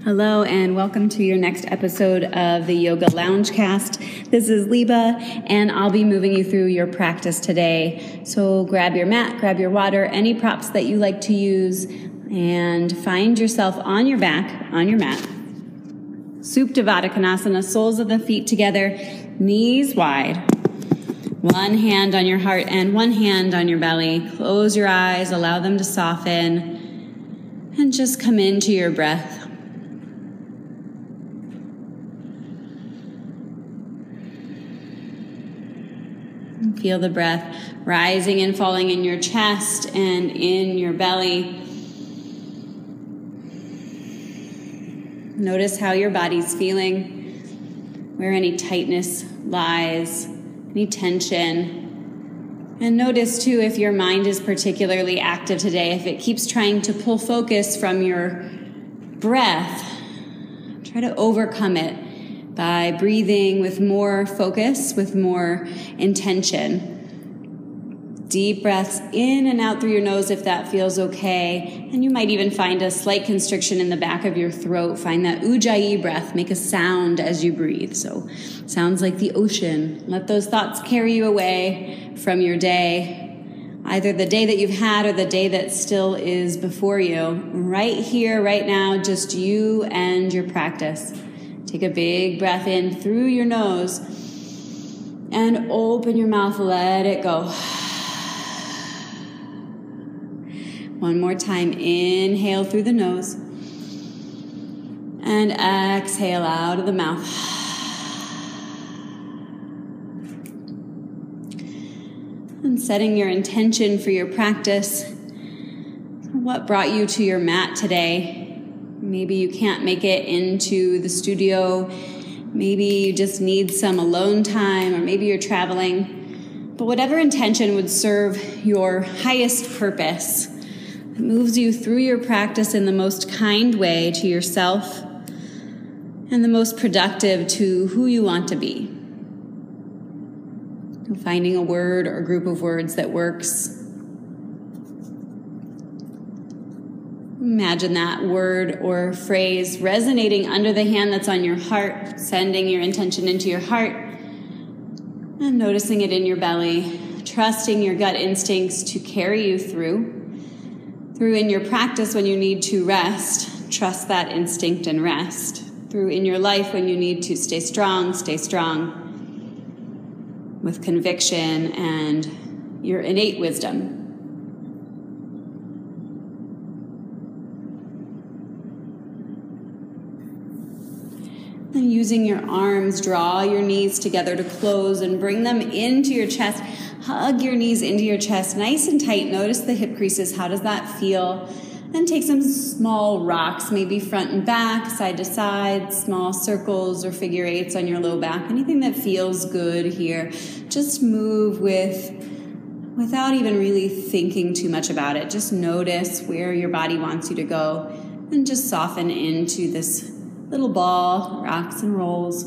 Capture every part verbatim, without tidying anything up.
Hello and welcome to your next episode of the Yoga Loungecast. This is Liba and I'll be moving you through your practice today. So grab your mat, grab your water, any props that you like to use, and find yourself on your back, on your mat. Supta Konasana, soles of the feet together, knees wide. One hand on your heart and one hand on your belly. Close your eyes, allow them to soften, and just come into your breath. Feel the breath rising and falling in your chest and in your belly. Notice how your body's feeling, where any tightness lies, any tension. And notice too if your mind is particularly active today, if it keeps trying to pull focus from your breath, try to overcome it by breathing with more focus, with more intention. Deep breaths in and out through your nose if that feels okay. And you might even find a slight constriction in the back of your throat. Find that Ujjayi breath. Make a sound as you breathe. So sounds like the ocean. Let those thoughts carry you away from your day, either the day that you've had or the day that still is before you. Right here, right now, just you and your practice. Take a big breath in through your nose and open your mouth, let it go. One more time, inhale through the nose and exhale out of the mouth. And setting your intention for your practice. What brought you to your mat today? Maybe you can't make it into the studio. Maybe you just need some alone time, or maybe you're traveling. But whatever intention would serve your highest purpose, it moves you through your practice in the most kind way to yourself and the most productive to who you want to be. Finding a word or a group of words that works. Imagine that word or phrase resonating under the hand that's on your heart, sending your intention into your heart, and noticing it in your belly, trusting your gut instincts to carry you through. Through in your practice when you need to rest, trust that instinct and rest. Through in your life when you need to stay strong, stay strong with conviction and your innate wisdom. And using your arms, draw your knees together to close and bring them into your chest. Hug your knees into your chest, nice and tight. Notice the hip creases. How does that feel? And take some small rocks, maybe front and back, side to side, small circles or figure eights on your low back. Anything that feels good here. Just move with, without even really thinking too much about it. Just notice where your body wants you to go and just soften into this little ball, rocks and rolls.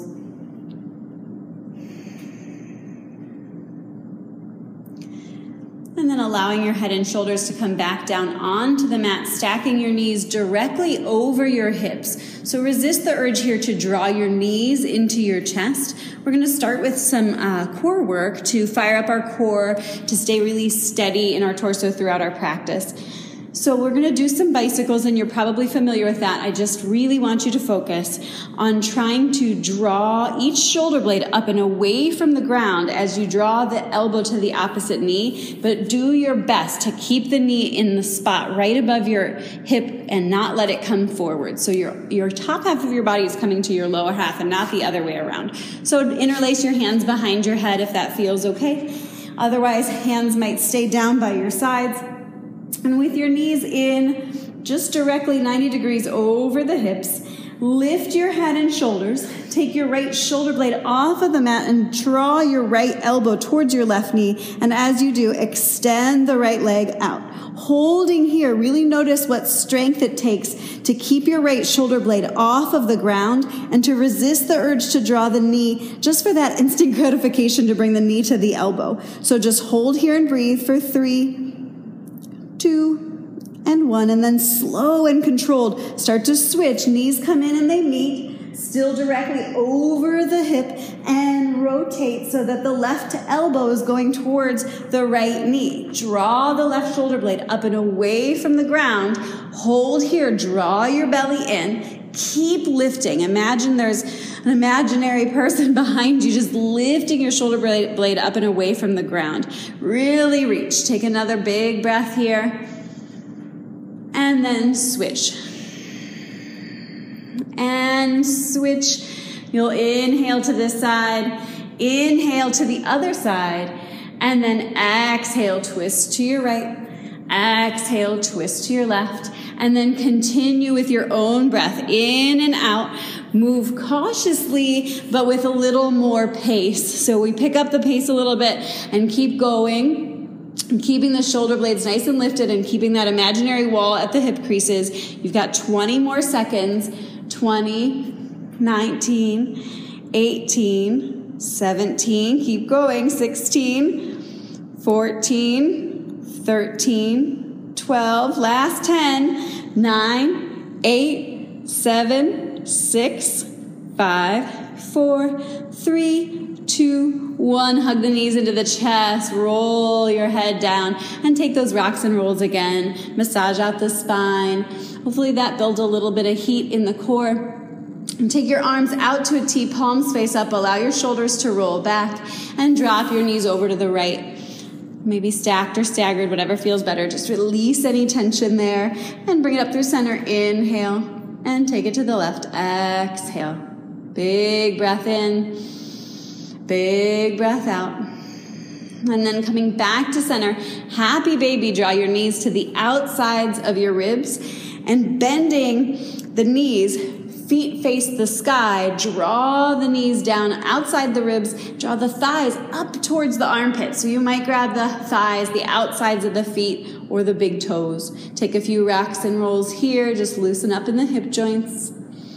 And then allowing your head and shoulders to come back down onto the mat, stacking your knees directly over your hips. So resist the urge here to draw your knees into your chest. We're going to start with some uh, core work to fire up our core, to stay really steady in our torso throughout our practice. So we're going to do some bicycles, and you're probably familiar with that. I just really want you to focus on trying to draw each shoulder blade up and away from the ground as you draw the elbow to the opposite knee, but do your best to keep the knee in the spot right above your hip and not let it come forward. So your, your top half of your body is coming to your lower half and not the other way around. So interlace your hands behind your head if that feels okay. Otherwise, hands might stay down by your sides. And with your knees in, just directly ninety degrees over the hips, lift your head and shoulders. Take your right shoulder blade off of the mat and draw your right elbow towards your left knee. And as you do, extend the right leg out. Holding here, really notice what strength it takes to keep your right shoulder blade off of the ground and to resist the urge to draw the knee just for that instant gratification to bring the knee to the elbow. So just hold here and breathe for three, two, and one, and then slow and controlled. Start to switch. Knees come in and they meet, still directly over the hip, and rotate so that the left elbow is going towards the right knee. Draw the left shoulder blade up and away from the ground. Hold here. Draw your belly in. Keep lifting. Imagine there's an imaginary person behind you just lifting your shoulder blade up and away from the ground. Really reach. Take another big breath here. And then switch. And switch. You'll inhale to this side, inhale to the other side, and then exhale, twist to your right, exhale, twist to your left, and then continue with your own breath, in and out. Move cautiously, but with a little more pace. So we pick up the pace a little bit and keep going. Keeping the shoulder blades nice and lifted and keeping that imaginary wall at the hip creases. You've got twenty more seconds. twenty, nineteen, eighteen, seventeen. Keep going. sixteen, fourteen, thirteen, twelve. Last ten. nine, eight, seven, six, five, four, three, two, one. Hug the knees into the chest, roll your head down, and take those rocks and rolls again. Massage out the spine. Hopefully that builds a little bit of heat in the core. And take your arms out to a T, palms face up. Allow your shoulders to roll back, and drop your knees over to the right. Maybe stacked or staggered, whatever feels better. Just release any tension there, and bring it up through center. Inhale, and take it to the left. Exhale. Big breath in. Big breath out. And then coming back to center, happy baby, draw your knees to the outsides of your ribs and bending the knees, feet face the sky, draw the knees down outside the ribs, draw the thighs up towards the armpits. So you might grab the thighs, the outsides of the feet, or the big toes. Take a few rocks and rolls here, just loosen up in the hip joints.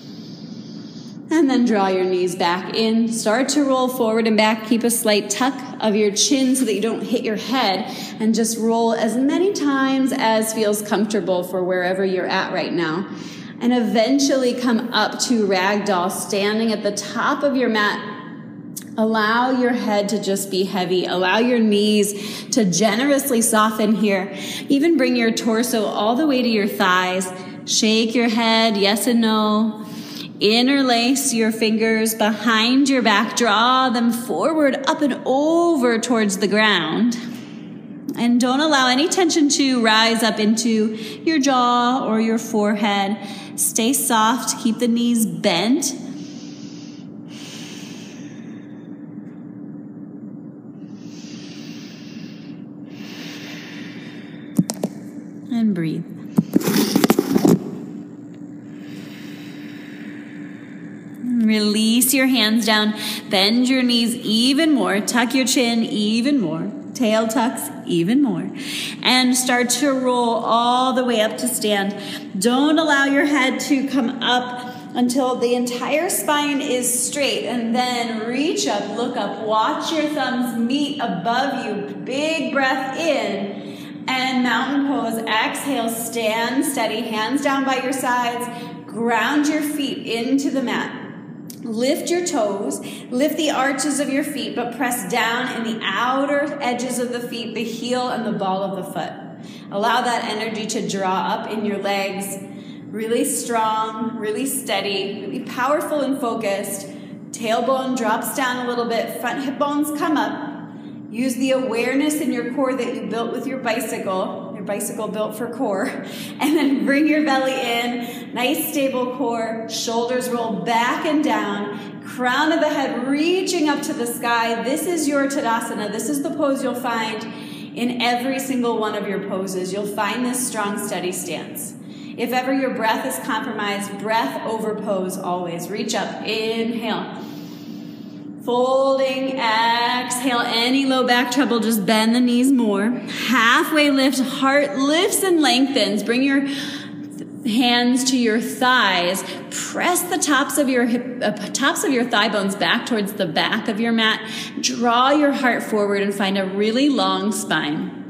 And then draw your knees back in. Start to roll forward and back. Keep a slight tuck of your chin so that you don't hit your head. And just roll as many times as feels comfortable for wherever you're at right now. And eventually come up to ragdoll, standing at the top of your mat. Allow your head to just be heavy. Allow your knees to generously soften here. Even bring your torso all the way to your thighs. Shake your head, yes and no. Interlace your fingers behind your back. Draw them forward, up and over towards the ground. And don't allow any tension to rise up into your jaw or your forehead. Stay soft. Keep the knees bent. And breathe. Release your hands down, bend your knees even more, tuck your chin even more, tail tucks even more, and start to roll all the way up to stand. Don't allow your head to come up until the entire spine is straight, and then reach up, look up, watch your thumbs meet above you. Big breath in, and mountain pose. Exhale, stand steady, hands down by your sides, ground your feet into the mat. Lift your toes, lift the arches of your feet, but press down in the outer edges of the feet, the heel and the ball of the foot. Allow that energy to draw up in your legs. Really strong, really steady, really powerful and focused. Tailbone drops down a little bit, front hip bones come up. Use the awareness in your core that you built with your bicycle, your bicycle built for core, and then bring your belly in, nice stable core, shoulders roll back and down, crown of the head reaching up to the sky. This is your Tadasana. This is the pose you'll find in every single one of your poses. You'll find this strong, steady stance. If ever your breath is compromised, breath over pose always. Reach up, inhale. Folding, exhale, any low back trouble, just bend the knees more. Halfway lift, heart lifts and lengthens. Bring your hands to your thighs. Press the tops of your hip, uh, tops of your thigh bones back towards the back of your mat. Draw your heart forward and find a really long spine.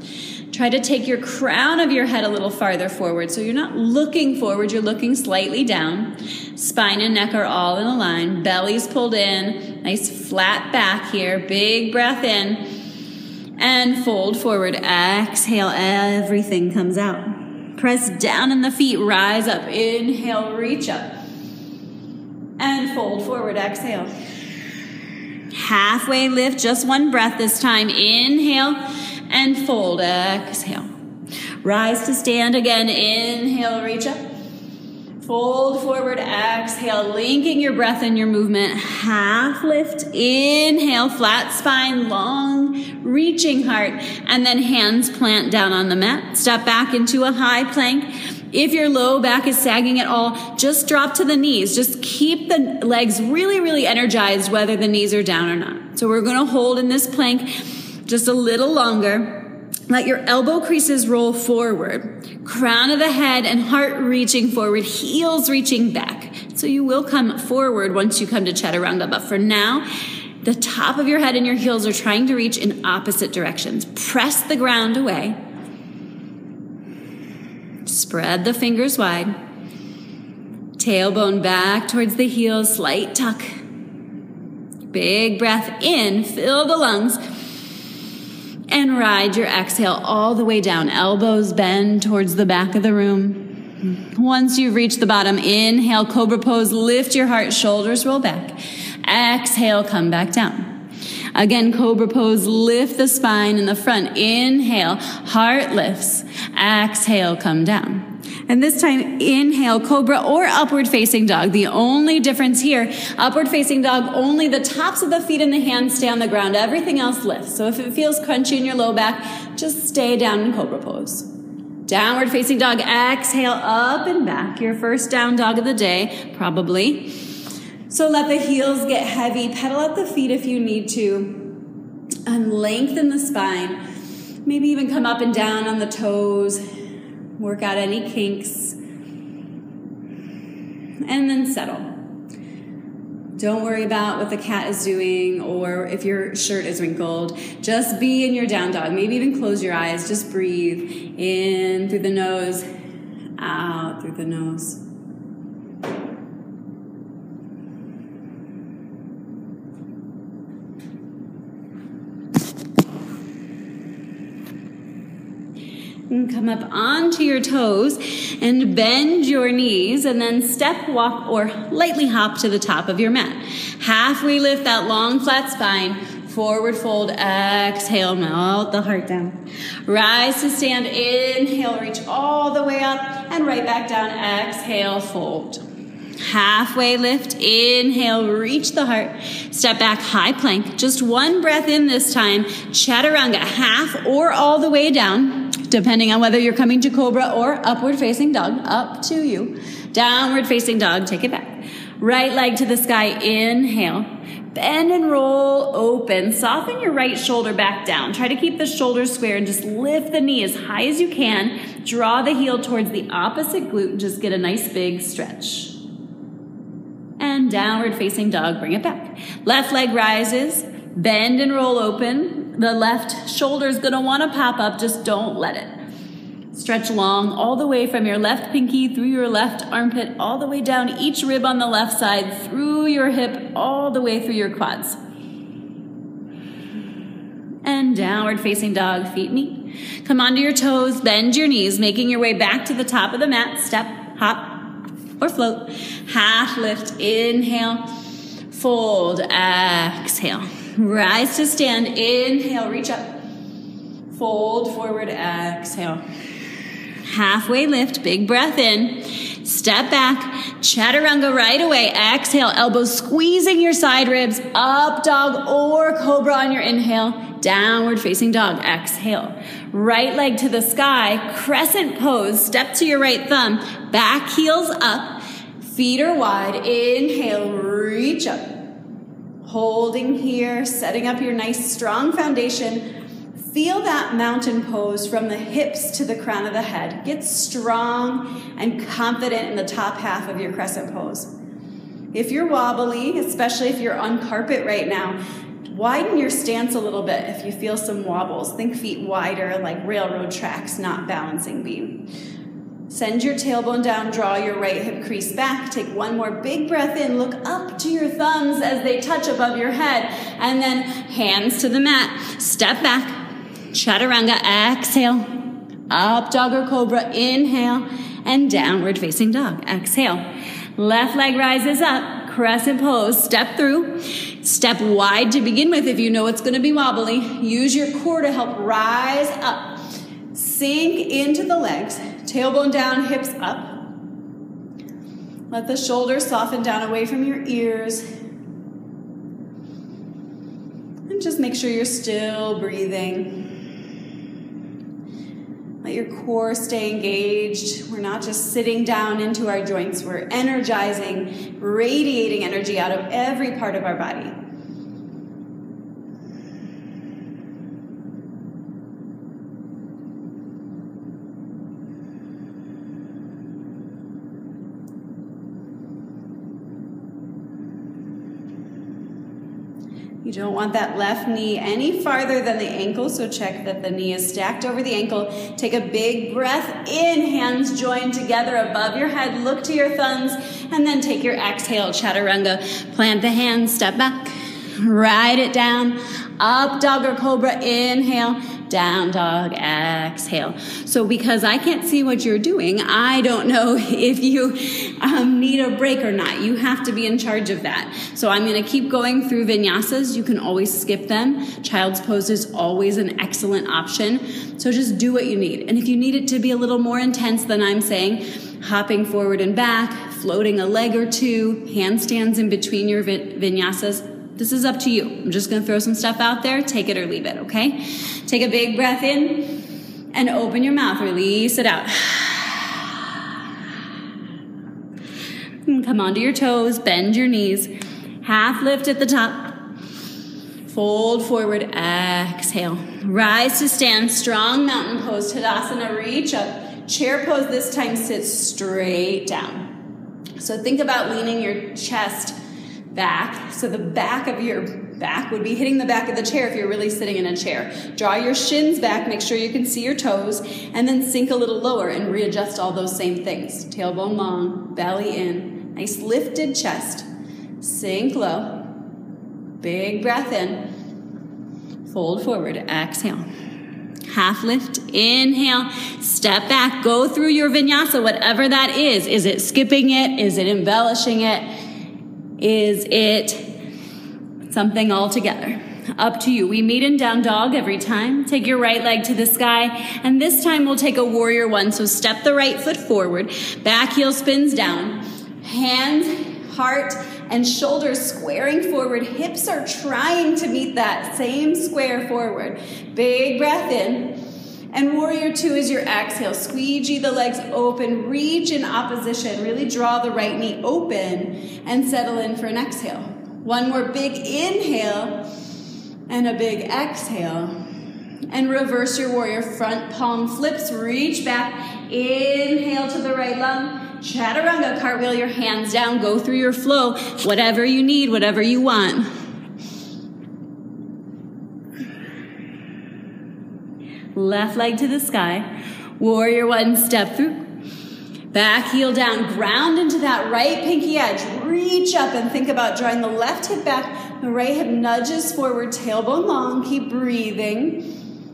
Try to take your crown of your head a little farther forward. So you're not looking forward, you're looking slightly down. Spine and neck are all in a line. Belly's pulled in. Nice flat back here. Big breath in. And fold forward. Exhale, everything comes out. Press down in the feet. Rise up. Inhale, reach up. And fold forward. Exhale. Halfway lift. Just one breath this time. Inhale. And fold, exhale. Rise to stand again. Inhale, reach up. Fold forward, exhale. Linking your breath and your movement. Half lift, inhale, flat spine, long, reaching heart. And then hands plant down on the mat. Step back into a high plank. If your low back is sagging at all, just drop to the knees. Just keep the legs really, really energized, whether the knees are down or not. So we're going to hold in this plank just a little longer. Let your elbow creases roll forward. Crown of the head and heart reaching forward, heels reaching back. So you will come forward once you come to Chaturanga. But for now, the top of your head and your heels are trying to reach in opposite directions. Press the ground away. Spread the fingers wide. Tailbone back towards the heels, slight tuck. Big breath in, fill the lungs. And ride your exhale all the way down. Elbows bend towards the back of the room. Once you've reached the bottom, inhale, cobra pose. Lift your heart, shoulders roll back. Exhale, come back down. Again, cobra pose. Lift the spine in the front. Inhale, heart lifts. Exhale, come down. And this time, inhale, cobra or upward facing dog. The only difference here, upward facing dog, only the tops of the feet and the hands stay on the ground. Everything else lifts. So if it feels crunchy in your low back, just stay down in cobra pose. Downward facing dog, exhale, up and back. Your first down dog of the day, probably. So let the heels get heavy. Pedal out the feet if you need to. And lengthen the spine. Maybe even come up and down on the toes. Work out any kinks. And then settle. Don't worry about what the cat is doing or if your shirt is wrinkled. Just be in your down dog. Maybe even close your eyes. Just breathe in through the nose, out through the nose. And come up onto your toes and bend your knees and then step, walk, or lightly hop to the top of your mat. Halfway lift that long flat spine. Forward fold, exhale, melt the heart down. Rise to stand, inhale, reach all the way up and right back down, exhale, fold. Halfway lift, inhale, reach the heart. Step back, high plank. Just one breath in this time. Chaturanga, half or all the way down, depending on whether you're coming to cobra or upward facing dog. Up to you. Downward facing dog, take it back. Right leg to the sky, inhale. Bend and roll, open. Soften your right shoulder back down. Try to keep the shoulders square and just lift the knee as high as you can. Draw the heel towards the opposite glute and just get a nice big stretch. And downward facing dog, bring it back. Left leg rises, bend and roll open. The left shoulder is gonna wanna pop up, just don't let it. Stretch long all the way from your left pinky through your left armpit, all the way down each rib on the left side, through your hip, all the way through your quads. And downward facing dog, feet meet. Come onto your toes, bend your knees, making your way back to the top of the mat. Step, hop, or float. Half lift, inhale, fold, exhale. Rise to stand, inhale, reach up. Fold forward, exhale. Halfway lift, big breath in. Step back, chaturanga right away. Exhale, elbows squeezing your side ribs. Up dog or cobra on your inhale. Downward facing dog, exhale. Right leg to the sky, crescent pose. Step to your right thumb, back heels up. Feet are wide, inhale, reach up. Holding here, setting up your nice strong foundation. Feel that mountain pose from the hips to the crown of the head. Get strong and confident in the top half of your crescent pose. If you're wobbly, especially if you're on carpet right now, Widen your stance a little bit if you feel some wobbles. Think feet wider like railroad tracks, not balancing beam. Send your tailbone down, draw your right hip crease back. Take one more big breath in. Look up to your thumbs as they touch above your head. And then hands to the mat. Step back. Chaturanga. Exhale. Up dog or cobra. Inhale. And downward facing dog. Exhale. Left leg rises up. Crescent pose. Step through. Step wide to begin with if you know it's going to be wobbly. Use your core to help rise up. Sink into the legs. Tailbone down, hips up. Let the shoulders soften down away from your ears. And just make sure you're still breathing. Let your core stay engaged. We're not just sitting down into our joints. We're energizing, radiating energy out of every part of our body. You don't want that left knee any farther than the ankle, so check that the knee is stacked over the ankle. Take a big breath in, hands joined together above your head. Look to your thumbs, and then take your exhale, chaturanga. Plant the hands, step back, ride it down. Up dog or cobra, inhale. Down dog, exhale. So because I can't see what you're doing, I don't know if you um, need a break or not. You have to be in charge of that. So I'm going to keep going through vinyasas. You can always skip them. Child's pose is always an excellent option. So just do what you need. And if you need it to be a little more intense than I'm saying, hopping forward and back, floating a leg or two, handstands in between your vinyasas, this is up to you. I'm just going to throw some stuff out there. Take it or leave it, okay? Take a big breath in and open your mouth. Release it out. And come onto your toes. Bend your knees. Half lift at the top. Fold forward. Exhale. Rise to stand. Strong mountain pose. Tadasana. Reach up. Chair pose this time. Sit straight down. So think about leaning your chest back. So the back of your back would be hitting the back of the chair if you're really sitting in a chair. Draw your shins back, make sure you can see your toes, and then sink a little lower and readjust all those same things. Tailbone long, belly in, nice lifted chest. Sink low. Big breath in. Fold forward, exhale. Half lift, inhale, step back, go through your vinyasa, whatever that is. Is it skipping it? Is it embellishing it? Is it something altogether? Up to you. We meet in down dog every time. Take your right leg to the sky, and this time we'll take a warrior one. So step the right foot forward, back heel spins down, hands, heart, and shoulders squaring forward. Hips are trying to meet that same square forward. Big breath in. And warrior two is your exhale. Squeegee the legs open, reach in opposition. Really draw the right knee open and settle in for an exhale. One more big inhale and a big exhale. And reverse your warrior. Front palm flips, reach back. Inhale to the right lung. Chaturanga, cartwheel your hands down. Go through your flow. Whatever you need, whatever you want. Left leg to the sky. Warrior one, step through. Back heel down, ground into that right pinky edge. Reach up and think about drawing the left hip back. The right hip nudges forward, tailbone long. Keep breathing.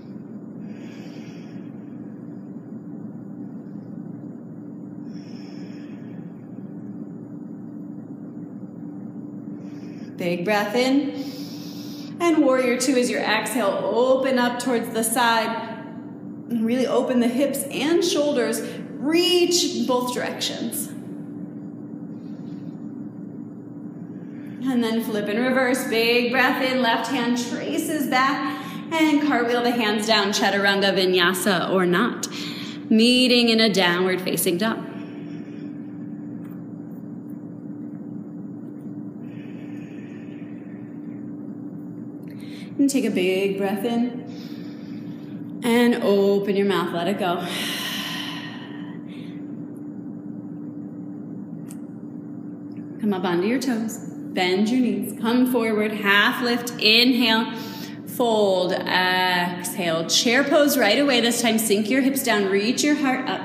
Big breath in. And warrior two is your exhale. Open up towards the side. Really open the hips and shoulders. Reach both directions. And then flip and reverse. Big breath in. Left hand traces back. And cartwheel the hands down. Chaturanga vinyasa or not. Meeting in a downward facing dog. And take a big breath in. And open your mouth, let it go. Come up onto your toes. Bend your knees. Come forward. Half lift. Inhale. Fold. Exhale. Chair pose right away. This time, sink your hips down. Reach your heart up.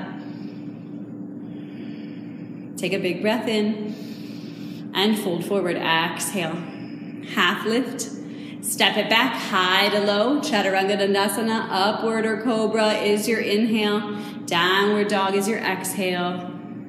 Take a big breath in. And fold forward. Exhale. Half lift. Step it back. High to low. Chaturanga Dandasana. Upward or cobra is your inhale. Downward dog is your exhale.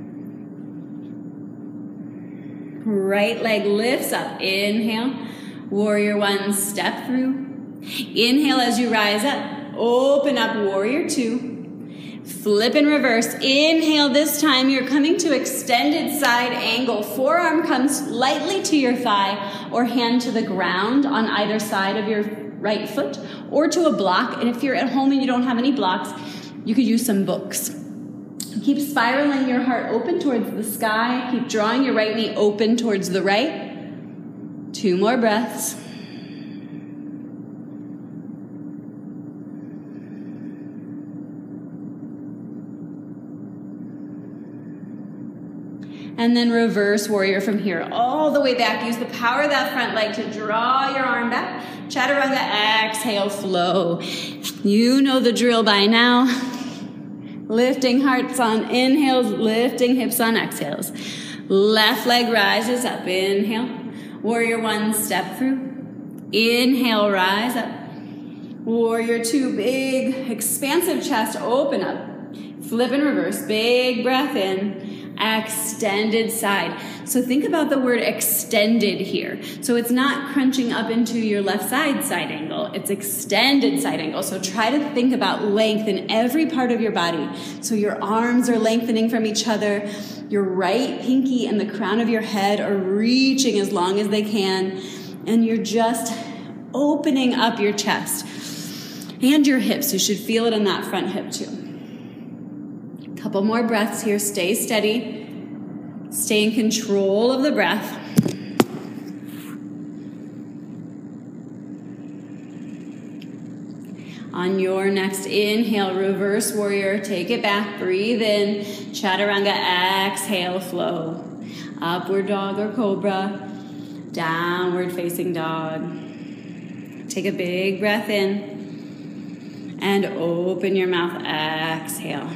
Right leg lifts up. Inhale. Warrior one, step through. Inhale as you rise up. Open up, warrior two. Flip and reverse. Inhale this time. You're coming to extended side angle. Forearm comes lightly to your thigh or hand to the ground on either side of your right foot or to a block. And if you're at home and you don't have any blocks, you could use some books. Keep spiraling your heart open towards the sky. Keep drawing your right knee open towards the right. Two more breaths. And then reverse warrior from here. All the way back. Use the power of that front leg to draw your arm back. Chaturanga, exhale, flow. You know the drill by now. Lifting hearts on inhales, lifting hips on exhales. Left leg rises up. Inhale. Warrior one, step through. Inhale, rise up. Warrior two, big, expansive chest, open up. Flip and reverse, big breath in. Extended side. So think about the word extended here. So it's not crunching up into your left side side angle. It's extended side angle. So try to think about length in every part of your body. So your arms are lengthening from each other. Your right pinky and the crown of your head are reaching as long as they can. And you're just opening up your chest and your hips. You should feel it in that front hip too. Couple more breaths here. Stay steady. Stay in control of the breath. On your next inhale, reverse warrior. Take it back. Breathe in. Chaturanga. Exhale. Flow. Upward dog or cobra. Downward facing dog. Take a big breath in. And open your mouth. Exhale.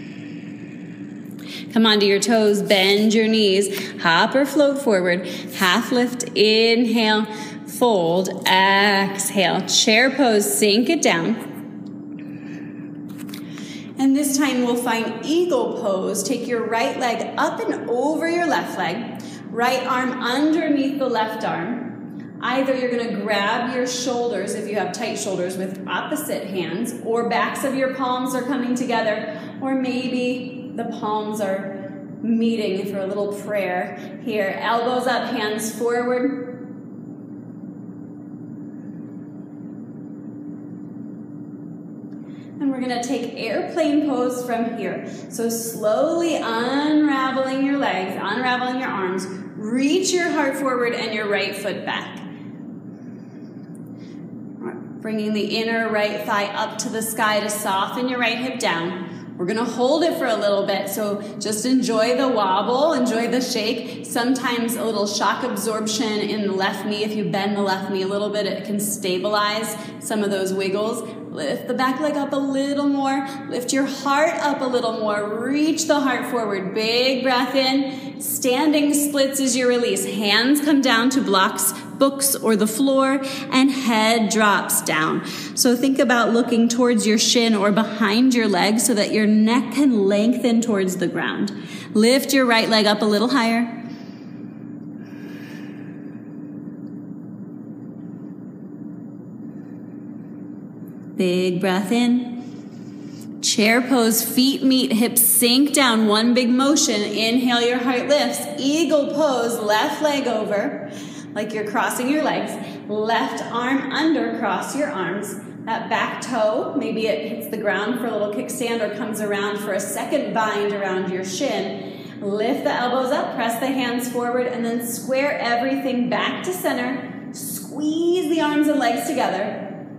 Come onto your toes, bend your knees, hop or float forward, half lift, inhale, fold, exhale, chair pose, sink it down. And this time we'll find eagle pose. Take your right leg up and over your left leg, right arm underneath the left arm. Either you're gonna grab your shoulders if you have tight shoulders with opposite hands, or backs of your palms are coming together, or maybe the palms are meeting for a little prayer here. Elbows up, hands forward. And we're gonna take airplane pose from here. So slowly unraveling your legs, unraveling your arms, reach your heart forward and your right foot back. Bringing the inner right thigh up to the sky to soften your right hip down. We're gonna hold it for a little bit, so just enjoy the wobble, enjoy the shake. Sometimes a little shock absorption in the left knee. If you bend the left knee a little bit, it can stabilize some of those wiggles. Lift the back leg up a little more. Lift your heart up a little more. Reach the heart forward. Big breath in. Standing splits as you release. Hands come down to blocks, books, or the floor, and head drops down. So think about looking towards your shin or behind your leg so that your neck can lengthen towards the ground. Lift your right leg up a little higher. Big breath in. Chair pose, feet meet, hips sink down, one big motion. Inhale, your heart lifts. Eagle pose, left leg over, like you're crossing your legs. Left arm under, cross your arms. That back toe, maybe it hits the ground for a little kickstand or comes around for a second bind around your shin. Lift the elbows up, press the hands forward, and then square everything back to center. Squeeze the arms and legs together.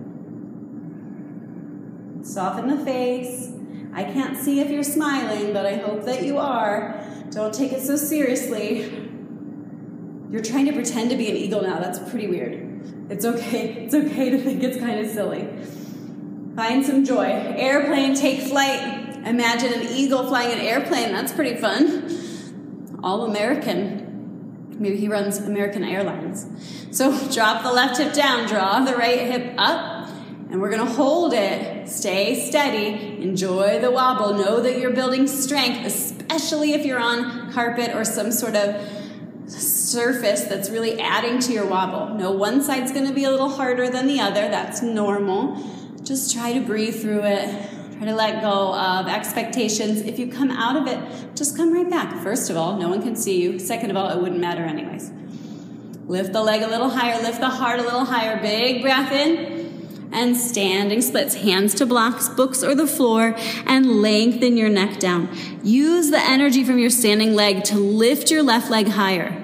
Soften the face. I can't see if you're smiling, but I hope that you are. Don't take it so seriously. You're trying to pretend to be an eagle now. That's pretty weird. It's okay. It's okay to think it's kind of silly. Find some joy. Airplane, take flight. Imagine an eagle flying an airplane. That's pretty fun. All American. Maybe he runs American Airlines. So drop the left hip down. Draw the right hip up. And we're going to hold it. Stay steady. Enjoy the wobble. Know that you're building strength, especially if you're on carpet or some sort of surface that's really adding to your wobble. No, one side's going to be a little harder than the other. That's normal. Just try to breathe through it. Try to let go of expectations. If you come out of it, just come right back. First of all, no one can see you. Second of all, it wouldn't matter anyways. Lift the leg a little higher. Lift the heart a little higher. Big breath in. And standing splits. Hands to blocks, books, or the floor. And lengthen your neck down. Use the energy from your standing leg to lift your left leg higher.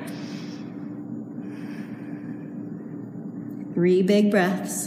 Three big breaths.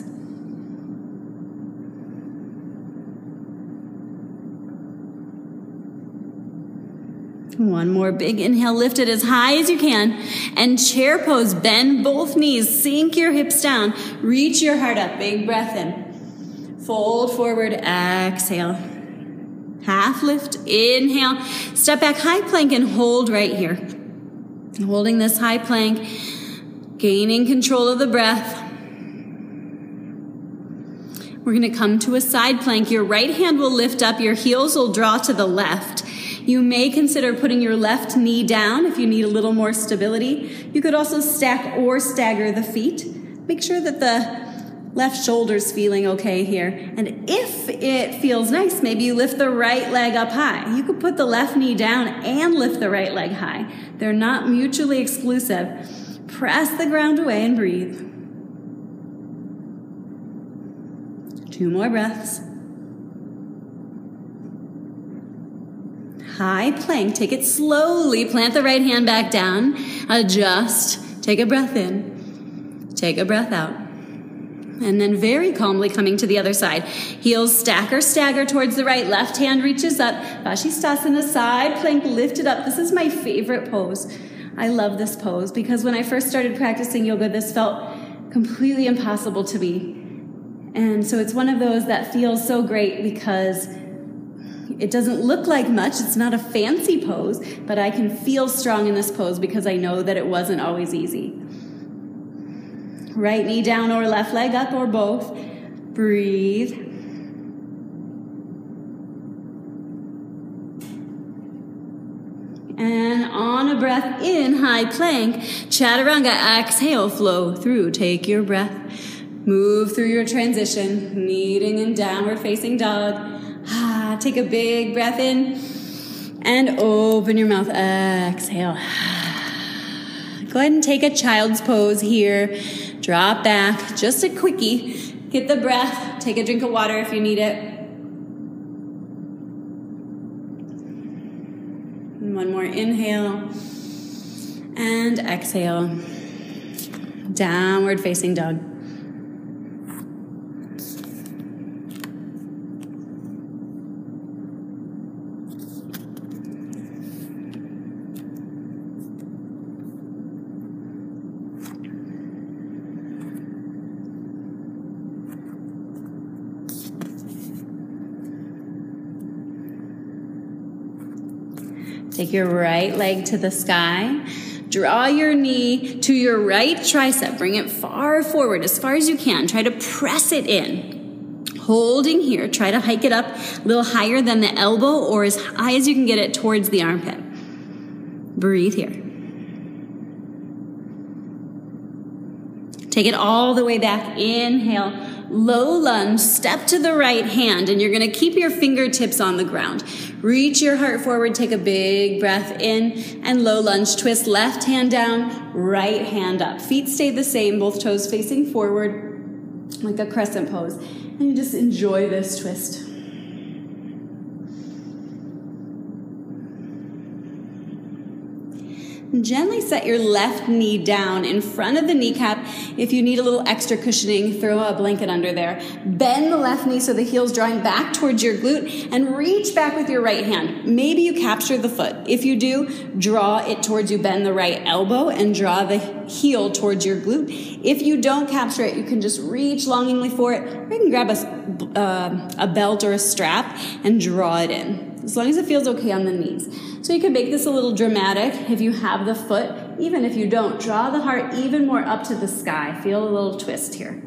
One more big inhale, lift it as high as you can. And chair pose, bend both knees, sink your hips down, reach your heart up, big breath in. Fold forward, exhale. Half lift, inhale. Step back, high plank, and hold right here. Holding this high plank, gaining control of the breath. We're gonna come to a side plank. Your right hand will lift up, your heels will draw to the left. You may consider putting your left knee down if you need a little more stability. You could also stack or stagger the feet. Make sure that the left shoulder's feeling okay here. And if it feels nice, maybe you lift the right leg up high. You could put the left knee down and lift the right leg high. They're not mutually exclusive. Press the ground away and breathe. Two more breaths. High plank, take it slowly. Plant the right hand back down. Adjust. Take a breath in. Take a breath out. And then very calmly coming to the other side. Heels stack or stagger towards the right. Left hand reaches up. Vashisthasana, side plank, lift it up. This is my favorite pose. I love this pose because when I first started practicing yoga, this felt completely impossible to me. And so it's one of those that feels so great because it doesn't look like much. It's not a fancy pose, but I can feel strong in this pose because I know that it wasn't always easy. Right knee down or left leg up or both. Breathe. And on a breath in, high plank, chaturanga, exhale, flow through. Take your breath. Move through your transition, kneading in downward facing dog. Ah, take a big breath in and open your mouth. Exhale. Go ahead and take a child's pose here. Drop back, just a quickie. Get the breath. Take a drink of water if you need it. And one more inhale and exhale. Downward facing dog. Take your right leg to the sky. Draw your knee to your right tricep. Bring it far forward, as far as you can. Try to press it in. Holding here. Try to hike it up a little higher than the elbow or as high as you can get it towards the armpit. Breathe here. Take it all the way back. Inhale. Low lunge, step to the right hand, and you're going to keep your fingertips on the ground. Reach your heart forward, take a big breath in, and low lunge, twist left hand down, right hand up. Feet stay the same, both toes facing forward, like a crescent pose. And you just enjoy this twist. Gently set your left knee down in front of the kneecap. If you need a little extra cushioning, throw a blanket under there. Bend the left knee so the heel's drawing back towards your glute, and reach back with your right hand. Maybe you capture the foot. If you do, draw it towards you. Bend the right elbow and draw the heel towards your glute. If you don't capture it, you can just reach longingly for it, or you can grab a, uh, a belt or a strap and draw it in, as long as it feels okay on the knees. So you can make this a little dramatic if you have the foot. Even if you don't, draw the heart even more up to the sky. Feel a little twist here.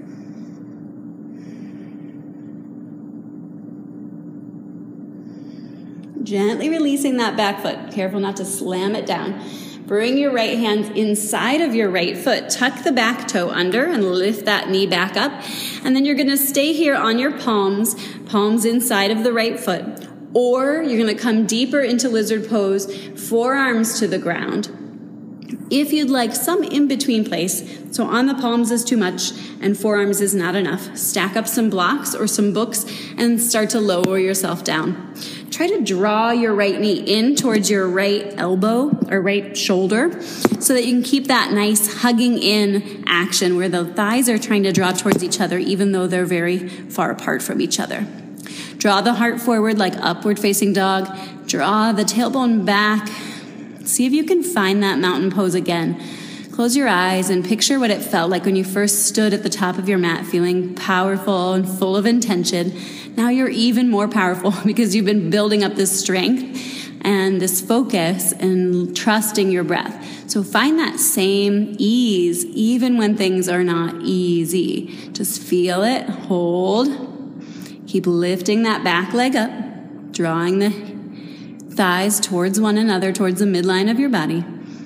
Gently releasing that back foot. Careful not to slam it down. Bring your right hand inside of your right foot. Tuck the back toe under and lift that knee back up. And then you're going to stay here on your palms, palms inside of the right foot. Or you're going to come deeper into lizard pose, forearms to the ground. If you'd like some in-between place, so on the palms is too much and forearms is not enough, stack up some blocks or some books and start to lower yourself down. Try to draw your right knee in towards your right elbow or right shoulder so that you can keep that nice hugging in action where the thighs are trying to draw towards each other even though they're very far apart from each other. Draw the heart forward like upward facing dog. Draw the tailbone back. See if you can find that mountain pose again. Close your eyes and picture what it felt like when you first stood at the top of your mat, feeling powerful and full of intention. Now you're even more powerful because you've been building up this strength and this focus and trusting your breath. So find that same ease even when things are not easy. Just feel it, hold. Keep lifting that back leg up, drawing the thighs towards one another, towards the midline of your body.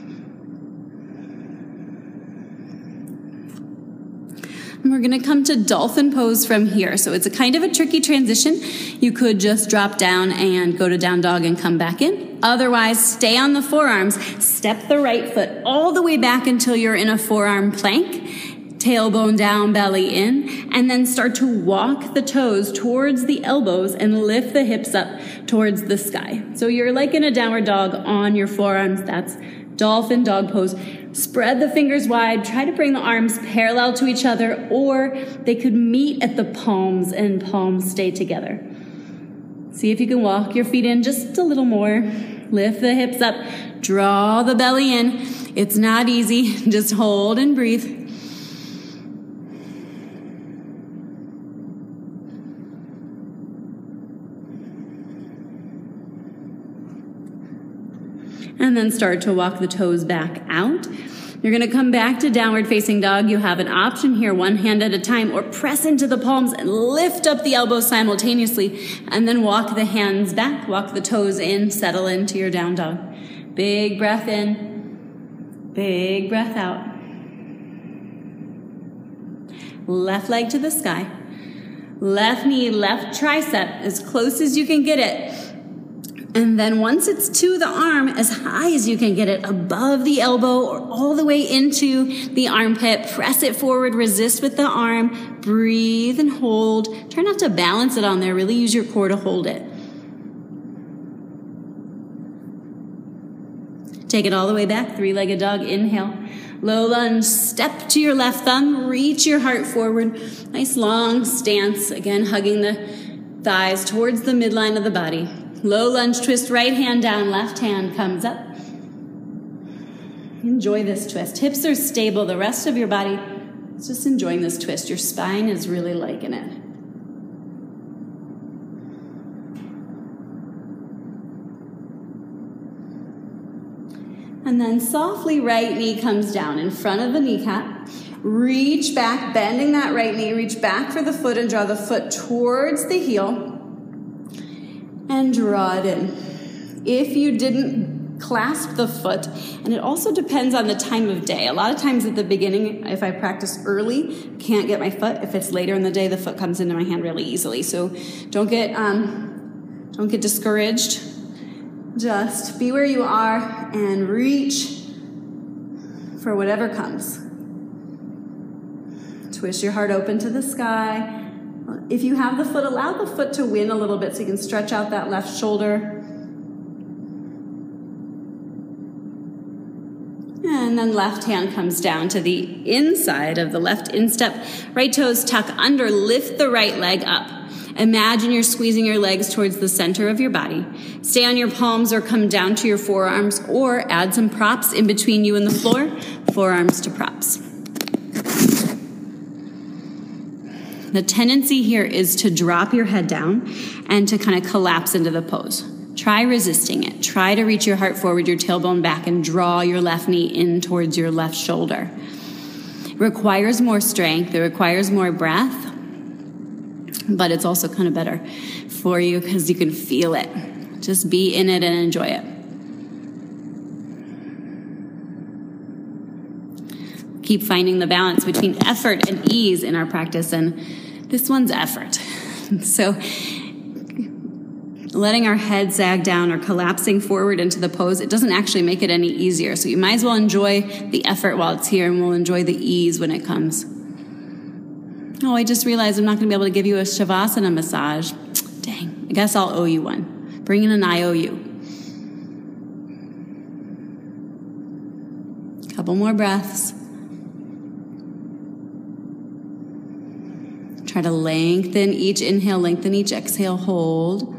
And we're going to come to dolphin pose from here. So it's a kind of a tricky transition. You could just drop down and go to down dog and come back in. Otherwise, stay on the forearms. Step the right foot all the way back until you're in a forearm plank. Tailbone down, belly in, and then start to walk the toes towards the elbows and lift the hips up towards the sky. So you're like in a downward dog on your forearms. That's dolphin dog pose. Spread the fingers wide. Try to bring the arms parallel to each other, or they could meet at the palms and palms stay together. See if you can walk your feet in just a little more. Lift the hips up. Draw the belly in. It's not easy. Just hold and breathe. And then start to walk the toes back out. You're going to come back to downward facing dog. You have an option here, one hand at a time, or press into the palms and lift up the elbows simultaneously, and then walk the hands back, walk the toes in, settle into your down dog. Big breath in, big breath out. Left leg to the sky. Left knee, left tricep, as close as you can get it. And then once it's to the arm, as high as you can get it, above the elbow or all the way into the armpit, press it forward, resist with the arm, breathe and hold. Try not to balance it on there, really use your core to hold it. Take it all the way back, three-legged dog, inhale. Low lunge, step to your left thumb, reach your heart forward. Nice long stance, again hugging the thighs towards the midline of the body. Low lunge twist, right hand down, left hand comes up. Enjoy this twist. Hips are stable. The rest of your body is just enjoying this twist. Your spine is really liking it. And then softly right knee comes down in front of the kneecap. Reach back, bending that right knee. Reach back for the foot and draw the foot towards the heel. And draw it in. If you didn't clasp the foot, and it also depends on the time of day. A lot of times at the beginning, if I practice early, can't get my foot. If it's later in the day, the foot comes into my hand really easily. So don't get um, don't get discouraged. Just be where you are and reach for whatever comes. Twist your heart open to the sky. If you have the foot, allow the foot to win a little bit so you can stretch out that left shoulder. And then left hand comes down to the inside of the left instep. Right toes tuck under, lift the right leg up. Imagine you're squeezing your legs towards the center of your body. Stay on your palms or come down to your forearms, or add some props in between you and the floor. Forearms to props. The tendency here is to drop your head down and to kind of collapse into the pose. Try resisting it. Try to reach your heart forward, your tailbone back, and draw your left knee in towards your left shoulder. It requires more strength. It requires more breath. But it's also kind of better for you because you can feel it. Just be in it and enjoy it. Keep finding the balance between effort and ease in our practice, and this one's effort. So letting our head sag down or collapsing forward into the pose, it doesn't actually make it any easier. So you might as well enjoy the effort while it's here, and we'll enjoy the ease when it comes. Oh, I just realized I'm not going to be able to give you a Shavasana massage. Dang, I guess I'll owe you one. Bring in an I O U. Couple more breaths. Try to lengthen each inhale, lengthen each exhale, hold.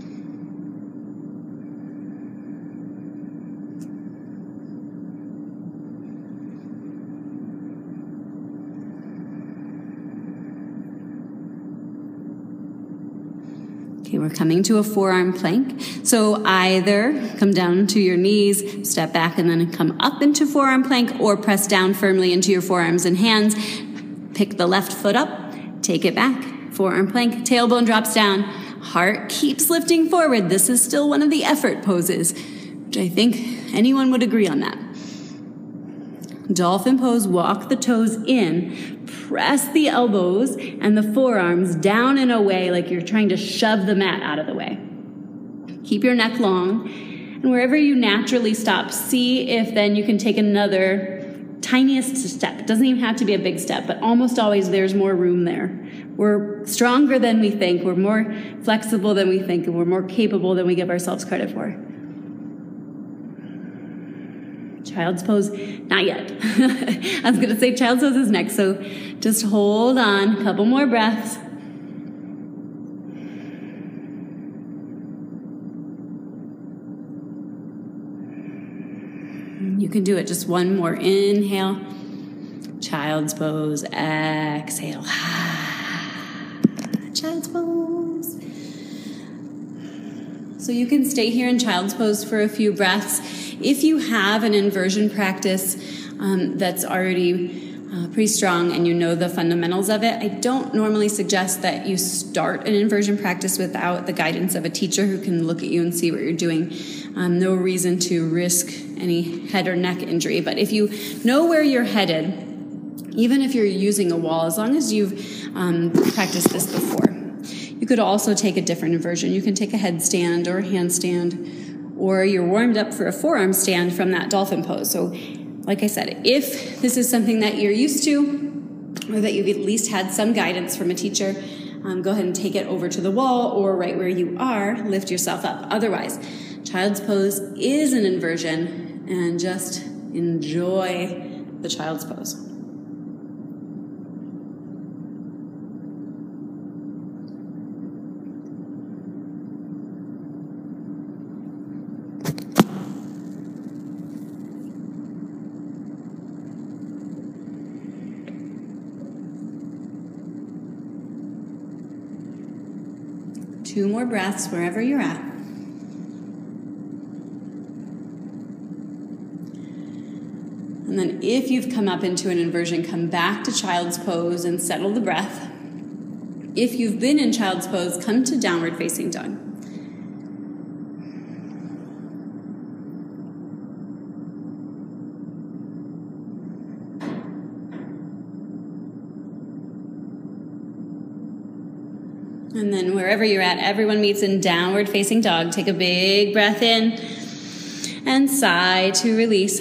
Okay, we're coming to a forearm plank. So either come down to your knees, step back, and then come up into forearm plank, or press down firmly into your forearms and hands. Pick the left foot up, take it back, forearm plank, tailbone drops down, heart keeps lifting forward. This is still one of the effort poses, which I think anyone would agree on that. Dolphin pose, walk the toes in, press the elbows and the forearms down and away like you're trying to shove the mat out of the way. Keep your neck long, and wherever you naturally stop, see if then you can take another tiniest step. It doesn't even have to be a big step, but almost always there's more room there. We're stronger than we think, we're more flexible than we think, and we're more capable than we give ourselves credit for. Child's pose, not yet. I was going to say child's pose is next, so just hold on, a couple more breaths. You can do it, just one more inhale. Child's pose, exhale. Child's pose. So you can stay here in child's pose for a few breaths. If you have an inversion practice um, that's already uh, pretty strong and you know the fundamentals of it, I don't normally suggest that you start an inversion practice without the guidance of a teacher who can look at you and see what you're doing. Um, no reason to risk any head or neck injury. But if you know where you're headed, even if you're using a wall, as long as you've um, practiced this before, you could also take a different inversion. You can take a headstand or a handstand, or you're warmed up for a forearm stand from that dolphin pose. So, like I said, if this is something that you're used to, or that you've at least had some guidance from a teacher, um, go ahead and take it over to the wall, or right where you are, lift yourself up. Otherwise, child's pose is an inversion, and just enjoy the child's pose. Two more breaths wherever you're at. And then if you've come up into an inversion, come back to child's pose and settle the breath. If you've been in child's pose, come to downward facing dog. And then wherever you're at, everyone meets in downward facing dog. Take a big breath in and sigh to release.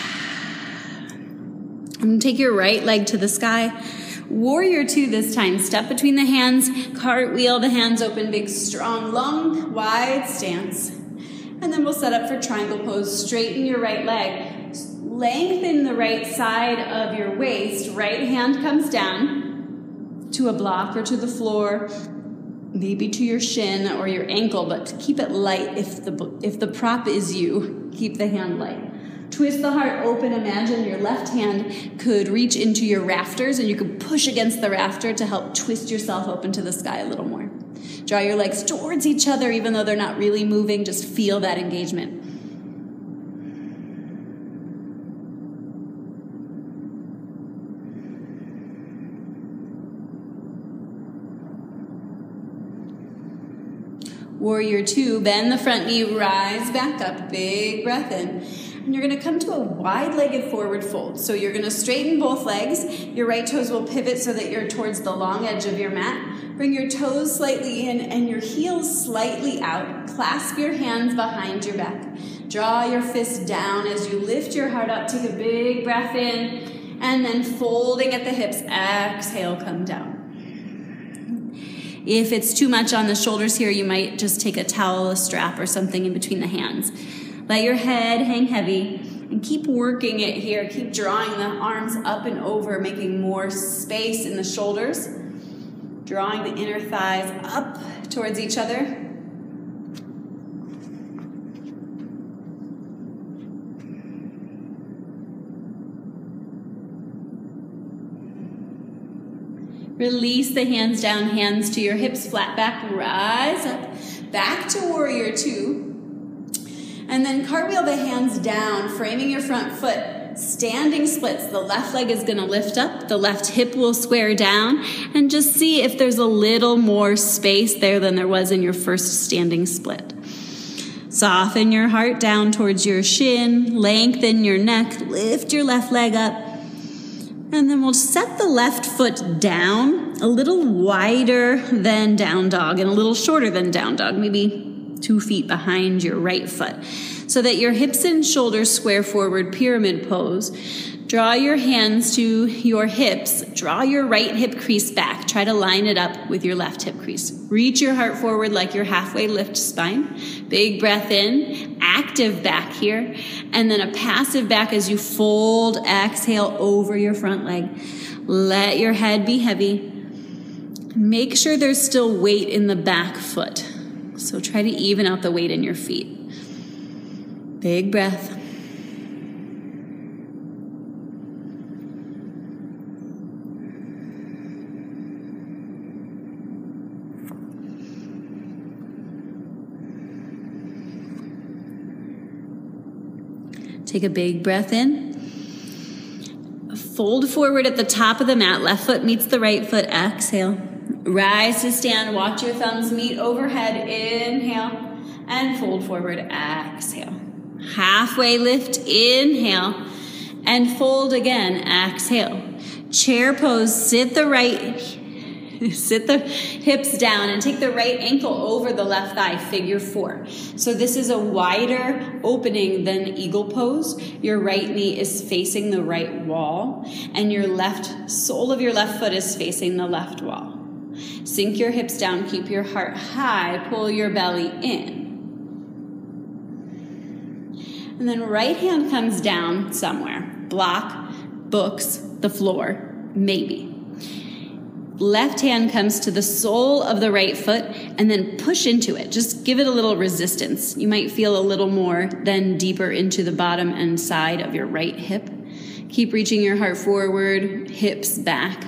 And take your right leg to the sky. Warrior two this time. Step between the hands, cartwheel the hands open, big, strong, long, wide stance. And then we'll set up for triangle pose. Straighten your right leg. Lengthen the right side of your waist. Right hand comes down to a block or to the floor, maybe to your shin or your ankle, but keep it light. If the, if the prop is you, keep the hand light. Twist the heart open. Imagine your left hand could reach into your rafters and you could push against the rafter to help twist yourself open to the sky a little more. Draw your legs towards each other even though they're not really moving. Just feel that engagement. Warrior two, bend the front knee, rise back up, big breath in. And you're gonna come to a wide-legged forward fold. So you're gonna straighten both legs. Your right toes will pivot so that you're towards the long edge of your mat. Bring your toes slightly in and your heels slightly out. Clasp your hands behind your back. Draw your fists down as you lift your heart up. Take a big breath in and then folding at the hips, exhale, come down. If it's too much on the shoulders here, you might just take a towel, a strap, or something in between the hands. Let your head hang heavy and keep working it here. Keep drawing the arms up and over, making more space in the shoulders. Drawing the inner thighs up towards each other. Release the hands down, hands to your hips, flat back, rise up, back to warrior two. And then cartwheel the hands down, framing your front foot, standing splits. The left leg is gonna lift up, the left hip will square down, and just see if there's a little more space there than there was in your first standing split. Soften your heart down towards your shin, lengthen your neck, lift your left leg up, and then we'll set the left foot down a little wider than down dog and a little shorter than down dog, maybe two feet behind your right foot, so that your hips and shoulders square forward, pyramid pose. Draw your hands to your hips. Draw your right hip crease back. Try to line it up with your left hip crease. Reach your heart forward like your halfway lift spine. Big breath in, active back here, and then a passive back as you fold, exhale over your front leg. Let your head be heavy. Make sure there's still weight in the back foot. So try to even out the weight in your feet. Big breath. Take a big breath in. Fold forward at the top of the mat. Left foot meets the right foot. Exhale. Rise to stand. Watch your thumbs meet overhead. Inhale. And fold forward. Exhale. Halfway lift. Inhale. And fold again. Exhale. Chair pose. Sit the right Sit the hips down and take the right ankle over the left thigh, figure four. So this is a wider opening than eagle pose. Your right knee is facing the right wall and your left sole of your left foot is facing the left wall. Sink your hips down, keep your heart high, pull your belly in. And then right hand comes down somewhere. Block, books, the floor, maybe. Left hand comes to the sole of the right foot and then push into it. Just give it a little resistance. You might feel a little more, then deeper into the bottom and side of your right hip. Keep reaching your heart forward, hips back.